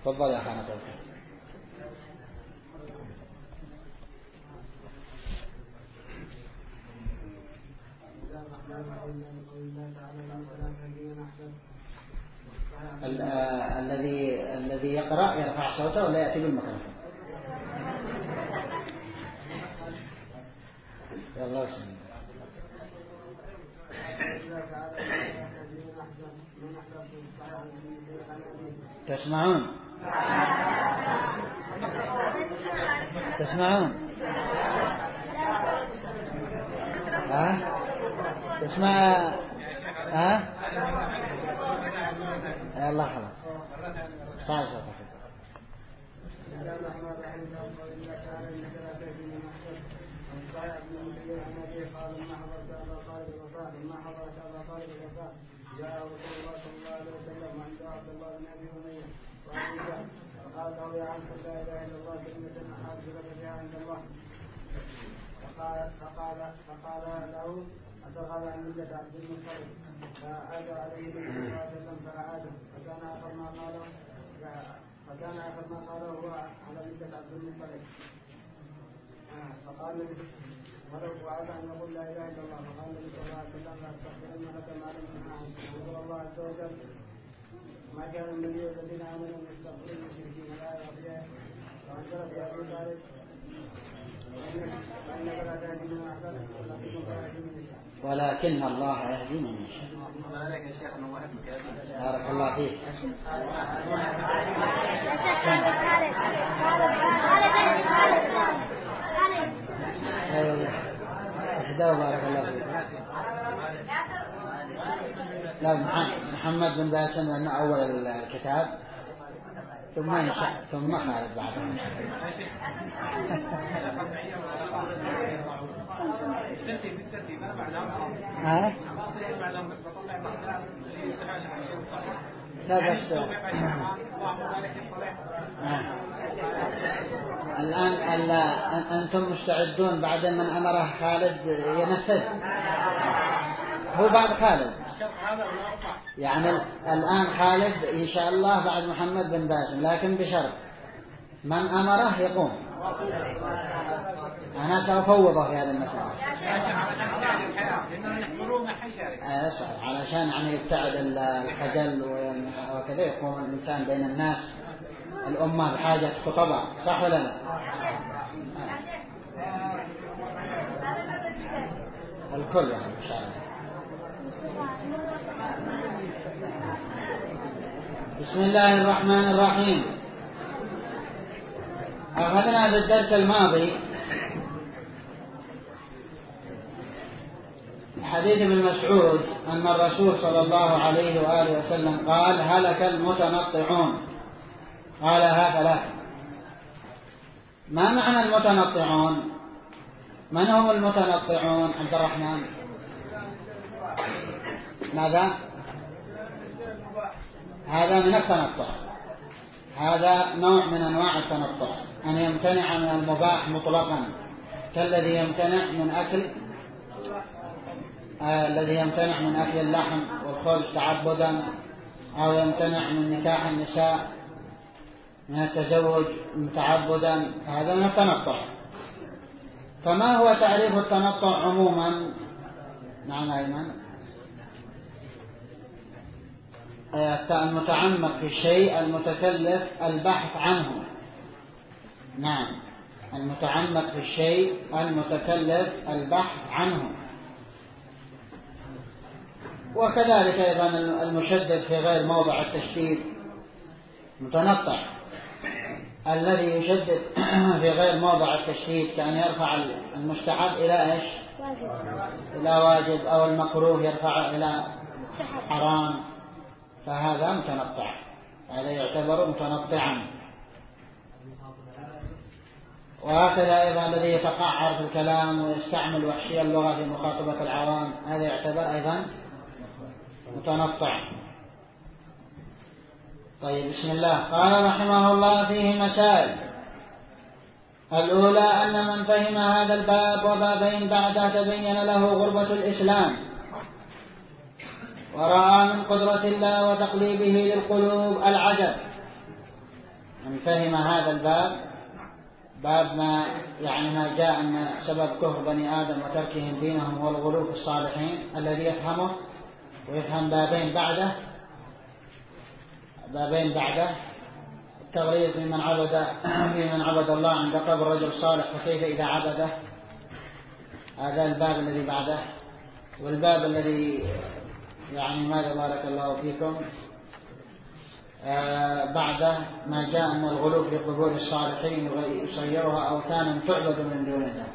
تفضل يا أخانا توفيق. الذي يقرأ يرفع صوته ولا يأتي بالميكروفون. يلا بسم الله. تسمعون؟ تسمعون؟ تسمع؟ يلا خلاص. تعال صوتك. جاء رسول الله صلى الله عليه وسلم عند عبد الله بن ابي اميه فقال له يا عم لا اله الا الله كلمه احاج لك بها عند الله فقال له اترغب عن مله عبد المطلب فعاد عليه النبي صلى الله عليه وسلم فاعاده فكان اخر ما قاله هو على مله عبد المطلب فقال ولو وعد ان يقول لا اله الا الله فقال النبي صلى الله عليه وسلم لا استغفرن لك ما لم تنهى عنه يقول الله عز وجل ما كان النبي والذين امنوا يستغفرون المشركين لا يغفر وانزل في ابي طالب فانك لا تهدي من احببت ولكن الله يهدي من يشاء. بارك الله فيك. اهدوا بارك الله فيك. لا محمد بن باسم لأنه أول الكتاب ثم خالد بعده. لا بس الآن أنتم مستعدون بعد من أمره خالد ينفذ هو بعد خالد يعني الآن خالد إن شاء الله بعد محمد بن باسم لكن بشرط من أمره يقوم. أنا سأفوضه في هذه المسألة علشان يعني يبتعد الخجل وكذا يقوم الإنسان بين الناس. الأمة بحاجة خطباء صح ولا لا؟ الكل يعني إن شاء الله. بسم الله الرحمن الرحيم. أخذنا في الدرس الماضي حديث ابن مسعود أن الرسول صلى الله عليه وآله وسلم قال هلك المتنطعون قالها ثلاثة. ما معنى المتنطعون؟ من هم المتنطعون عبد الرحمن؟ ماذا؟ هذا من التنطع. هذا نوع من أنواع التنطع أن يمتنع من المباح مطلقا كالذي يمتنع من أكل اللحم والخبز تعبدا أو يمتنع من نكاح النساء من التزوج متعبدا. هذا من التنطع. فما هو تعريف التنطع عموما؟ نعم أيمن. المتعمق في الشيء المتكلف البحث عنه. نعم المتعمق في الشيء المتكلف البحث عنه. وكذلك أيضا المشدد في غير موضع التشديد متنطع. الذي يشدد في غير موضع التشديد كأن يرفع المستحب إلى إيش؟ إلى واجب أو المكروه يرفع إلى حرام فهذا متنطع. هذا يعتبر متنطعا. وهكذا أيضا الذي يتقعر في الكلام ويستعمل وحشي اللغة في مخاطبة العوام هذا يعتبر أيضا متنطع. طيب بسم الله. قال رحمه الله فيه مسائل. الأولى أن من فهم هذا الباب وبابين بعده تبين له غربة الإسلام ورأى من قدرة الله وتقليبه للقلوب العجب من فهم هذا الباب، باب ما جاء أن سبب كفر بني آدم وتركهم دينهم هو الغلو في الصالحين، الذي يفهمه ويفهم بابين بعده التغليظ ممن عبد الله عند قبر رجل صالح فكيف إذا عبده. هذا الباب الذي بعده. والباب الذي ماذا بارك الله فيكم بعده ما جاء أن الغلو في قبور الصالحين يصيرها أوثانا تعبد من دون الله.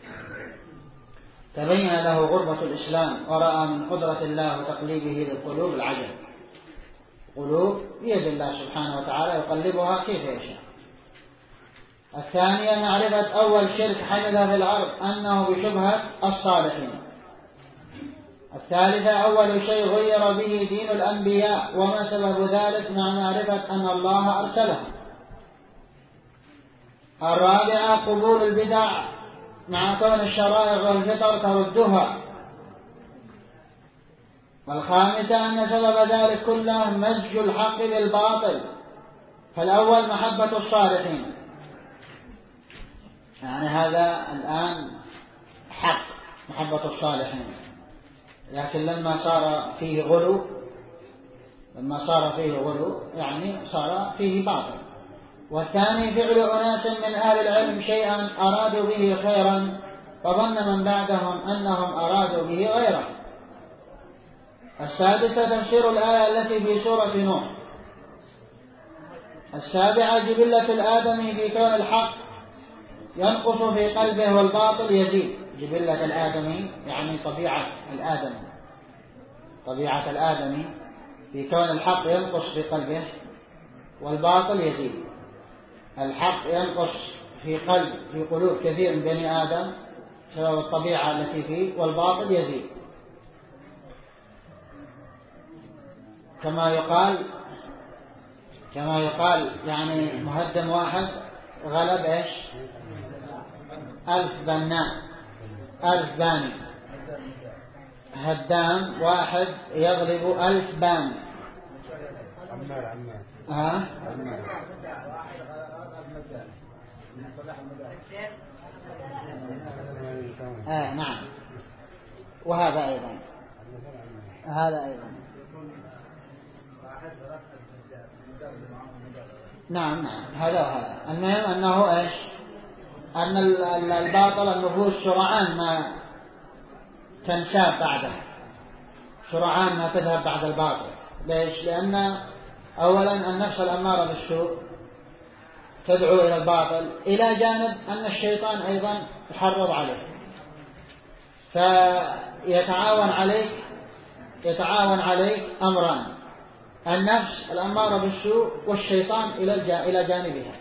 تبين له غربة الإسلام ورأى من قدرة الله وتقليبه للقلوب العجب. قلوب بيد الله سبحانه وتعالى يقلبها كيف يشاء. الثانية معرفة أول شرك حدث في الأرض أنه بشبهة الصالحين. الثالثة أول شيء غير به دين الأنبياء وما سبب ذلك مع معرفة أن الله أرسله. الرابعة قبول البدع مع كون الشرائع والفطر تردها. والخامسة أن سبب ذلك كله مزج الحق بالباطل. فالأول محبة الصالحين، هذا الآن حق محبة الصالحين، لكن لما صار فيه غلو صار فيه باطل. والثاني فعل أناس من أهل العلم شيئا أرادوا به خيرا فظن من بعدهم أنهم أرادوا به غيره. السادسة تفسير الآية التي في سورة نوح. السابعة جبلة الآدمي في كون الحق ينقص في قلبه والباطل يزيد. جبلة الآدمي طبيعة الآدمي في كون الحق ينقص في قلبه والباطل يزيد. الحق ينقص في قلوب كثير من بني آدم بسبب الطبيعة التي فيه، والباطل يزيد. كما يقال مهدم واحد غلب 1000 بناء 1000 باني. هدام واحد يغلب 1000 باني. نعم. وهذا أيضا نعم هذا المهم أنه أن الباطل النفوس سرعان ما تنساب بعده، سرعان ما تذهب بعد الباطل. ليش؟ لأن أولا النفس الأمارة بالسوء تدعو إلى الباطل، إلى جانب أن الشيطان أيضا يحرض عليه، يتعاون عليك أمران: النفس الأمارة بالسوء والشيطان إلى جانبها.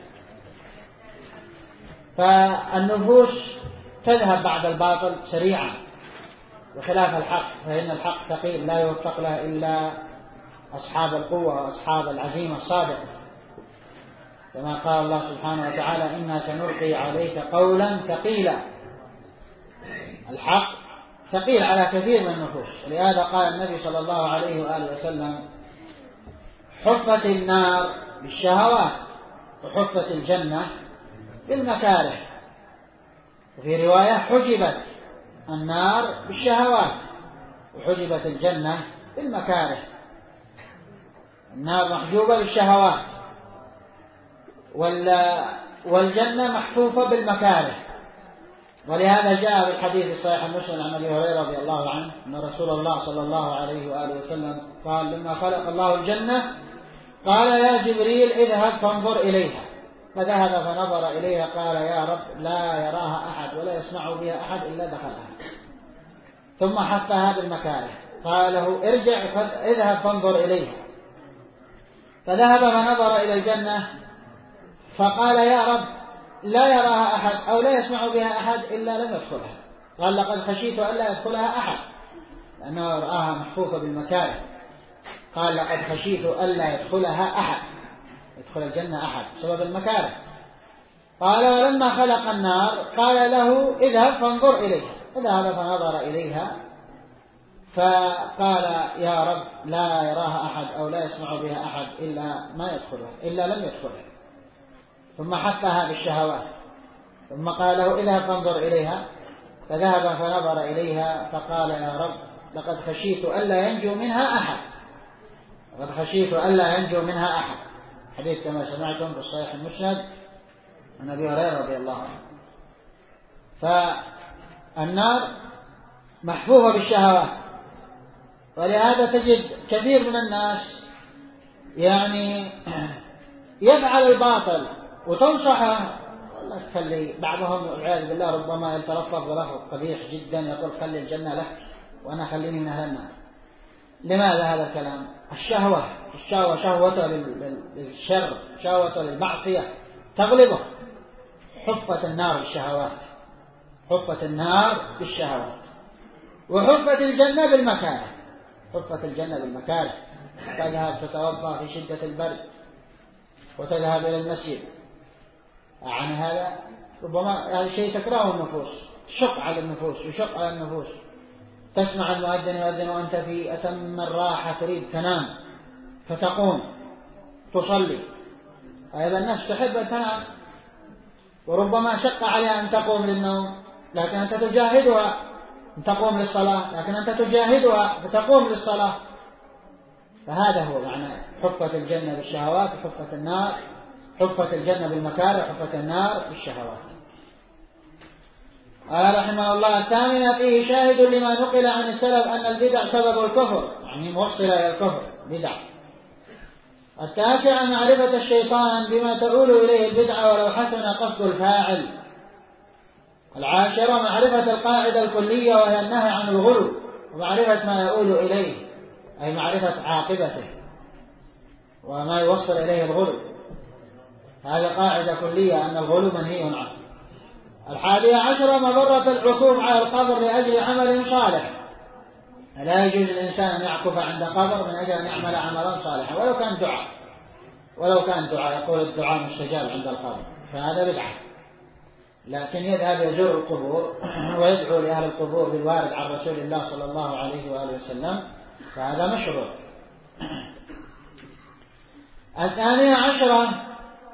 فالنفوس تذهب بعد الباطل سريعا بخلاف الحق، فإن الحق ثقيل لا يوفق له إلا أصحاب القوة وأصحاب العزيمة الصادقة، كما قال الله سبحانه وتعالى: إنا سنلقي عليك قولا ثقيلا. الحق ثقيل على كثير من النفوس، لهذا قال النبي صلى الله عليه وآله وسلم: حفت النار بالشهوات وحفت الجنة بالمكاره. وفي رواية: حجبت النار بالشهوات وحجبت الجنة بالمكاره. النار محجوبة بالشهوات والجنة محفوفة بالمكاره. ولهذا جاء بالحديث الصحيح المسلم عن أبي هريرة رضي الله عنه أن رسول الله صلى الله عليه وآله وسلم قال: لما خلق الله الجنة قال: يا جبريل اذهب فانظر إليها. فذهب فنظر إليها قال: يا رب لا يراها أحد ولا يسمع بها أحد إلا دخلها. ثم حفها بالمكاره، قال له: ارجع اذهب فانظر إليها. فذهب فنظر إلى الجنة فقال: يا رب لا يراها أحد أو لا يسمع بها أحد إلا لم يدخلها. قال: لقد خشيت ألا يدخلها أحد، لأنه رآها محفوفة بالمكاره. قال: لقد خشيت ألا يدخلها أحد، يدخل الجنة أحد بسبب المكاره. قال: ولما خلق النار قال له: اذهب فانظر إليها. فذهب فنظر إليها فقال: يا رب لا يراها أحد أو لا يسمع بها أحد إلا لم يدخلها. ثم حفها بالشهوات، ثم قال له اذهب فانظر إليها، فذهب فنظر إليها فقال يا رب لقد خشيت ألا ينجو منها أحد، لقد خشيت ألا ينجو منها أحد. حديث كما سمعتم في الصحيح المسند عن أبي هريرة رضي الله عنه. فالنار محفوفة بالشهوات، ولهذا تجد كثير من الناس يعني يفعل الباطل وتنصحه والله تخلي، بعضهم والعياذ بالله ربما يتلفظ بلفظ قبيح جدا يقول خلي الجنة لك وأنا خليني من أهل النار. لماذا هذا الكلام؟ الشهوة شهوة للشر، شهوة للمعصية تغلبه. حفت النار بالشهوات، حفت النار بالشهوات. وحفت الجنة بالمكاره، حفت الجنة بالمكاره. تذهب تتوضأ في شدة البرد وتذهب إلى المسجد، يعني هذا ربما هذا شيء تكرهه النفوس، شق على النفوس وشق على النفوس. تسمع المؤذن يؤذن وأنت في أتم الراحة تريد تنام فتقوم تصلي، أيضا النفس تحب أن تنام، وربما شق عليها أن تقوم للنوم، لكن أنت تجاهدها أن تقوم للصلاة، لكن أنت تجاهدها فتقوم للصلاة. فهذا هو معنى حفت الجنة بالشهوات وحفت النار، حفت الجنة بالمكاره حفت النار بالشهوات. قال رحمه الله: الثامنة فيه شاهد لما نقل عن السلف أن البدع سبب الكفر، يعني موصلة إلى الكفر بدع. التاسعة معرفة الشيطان بما تؤول إليه البدعة ولو حسن قصد الفاعل. العاشرة معرفة القاعدة الكلية وهي النهي عن الغلو، ومعرفة ما يؤول إليه أي معرفة عاقبته وما يوصل إليه الغلو، هذا قاعدة كلية أن الغلو منهي عنه. الحادية عشرة مضرة العكوف على القبر لأجل عمل صالح، لا يجوز الإنسان أن يعكف عند قبر من أجل أن يعمل عملا صالحا ولو كان دعاء، ولو كان دعاء يقول الدعاء مستجاب عند القبر، فهذا بدعة. لكن يذهب يزور القبور ويدعو لأهل القبور بالوارد عن رسول الله صلى الله عليه وآله وسلم، فهذا مشروع. الثانية عشرة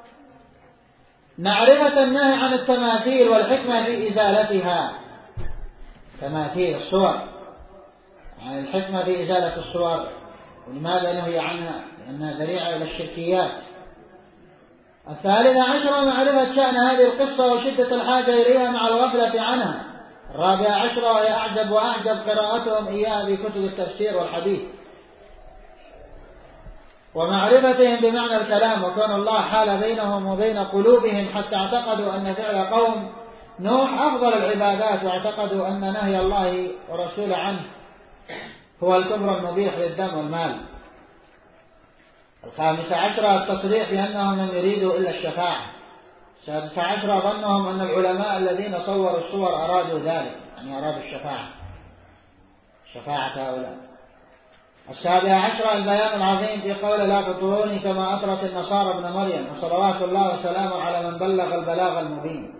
معرفة النهي عن التماثيل والحكمة في إزالتها. تماثيل الصور، يعني الحكمة في إزالة الصور، ولماذا نهي عنها؟ لأنها ذريعة إلى الشركيات. الثالثة عشرة معرفة شأن هذه القصة وشدة الحاجة إليها مع الغفلة عنها. الرابعة عشرة وهي أعجب وأعجب قراءتهم إياها بكتب التفسير والحديث، ومعرفتهم بمعنى الكلام، وكان الله حال بينهم وبين قلوبهم حتى اعتقدوا أن فعل قوم نوح أفضل العبادات، واعتقدوا أن نهي الله ورسوله عنه هو الكفر المبيح للدم والمال. الخامسة عشرة التصريح بأنهم لم يريدوا إلا الشفاعة. السادسة عشرة ظنهم أن العلماء الذين صوروا الصور أرادوا ذلك، يعني أرادوا شفاعة هؤلاء. السابعة عشرة البيان العظيم في قول لا تطروني كما أطرت النصارى ابن مريم، وصلوات الله وسلامه على من بلغ البلاغ المبين.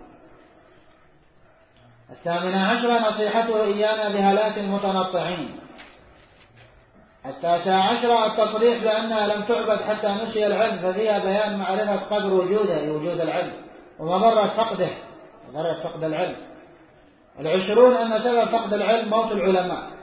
الثامنة عشرة نصيحته إيانا بهلاك المتنطعين. التاسعة عشرة التصريح بأنها لم تعبد حتى نسي العلم، ففيها بيان معرفة قدر وجوده وجود العلم ومضرة فقده، مضرة فقد العلم. العشرون أن سبب فقد العلم موت العلماء،